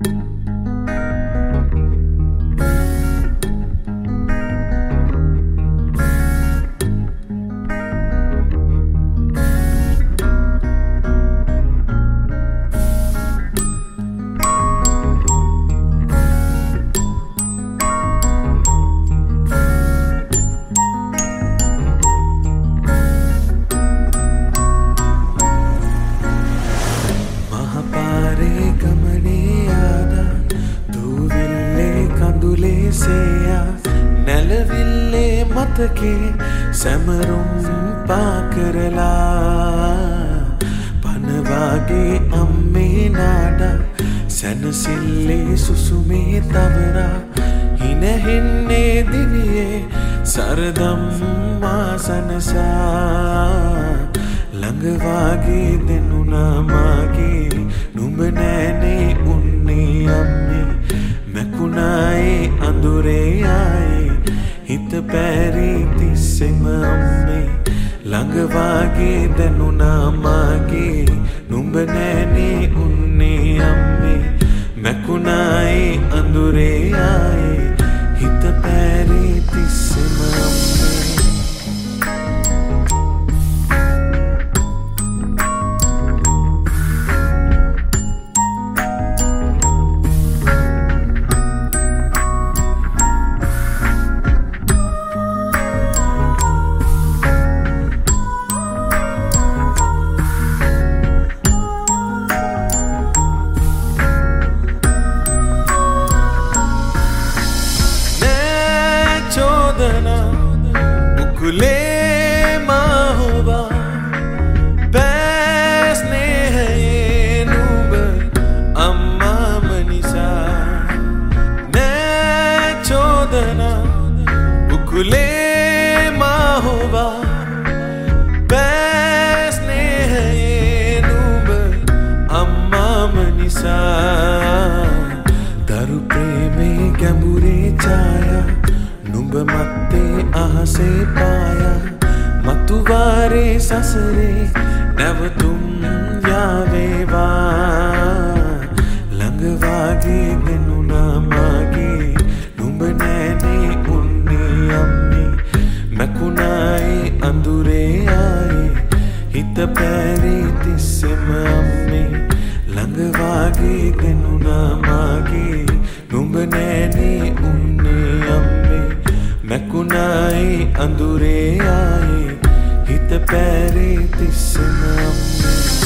නැලවිල්ලේ මතකේ සැමරුම් පාකරලා පනවාගේ අම්මේ නාඩා සැනසිල්ලේ සුසුමේ තවරා හිනහෙන්නේ දිවියේ සරදම් මාසනසා ළඟවාගේ දෙනුනා මාගේ නුඹ නෑනේ උන්නේ අම්මේ මැකුණායේ අඳුරේ ආයේ හිත පැරි තිස්සෙම අම්මේ ළඟවාගේ දැනුණා මාගේ නුඹ නෑනේ උන්නේ අම්මේ මැකුණායේ අඳුරේ ආයේ හිත පැරි තිස්සෙම අම්මේ उकुले माहुबा बैसने हैं ये नूब अम्मा मनीषा ने चोदना उकुले माहुबा बैसने हैं ये नूब अम्मा मनीषा दारू प्रेमे गंबुरे छाया නුඹ මත්තේ අහසේ පායා මතුවාරේ සසරේ නැවතුම් යාවේවා ළඟවාගේ දෙනුනා මාගේ නුඹ නෑනේ උන්නේ අම්මේ මැකුණායේ අඳුරේ ආයේ හිත පැරි තිස්සෙම අම්මේ ළඟවාගේ දෙනුනා මාගේ නුඹ නෑනේ උන්නේ අම්මේ මැකුණායේ අඳුරේ ආයේ හිත පැරි තිස්සෙම අම්මේ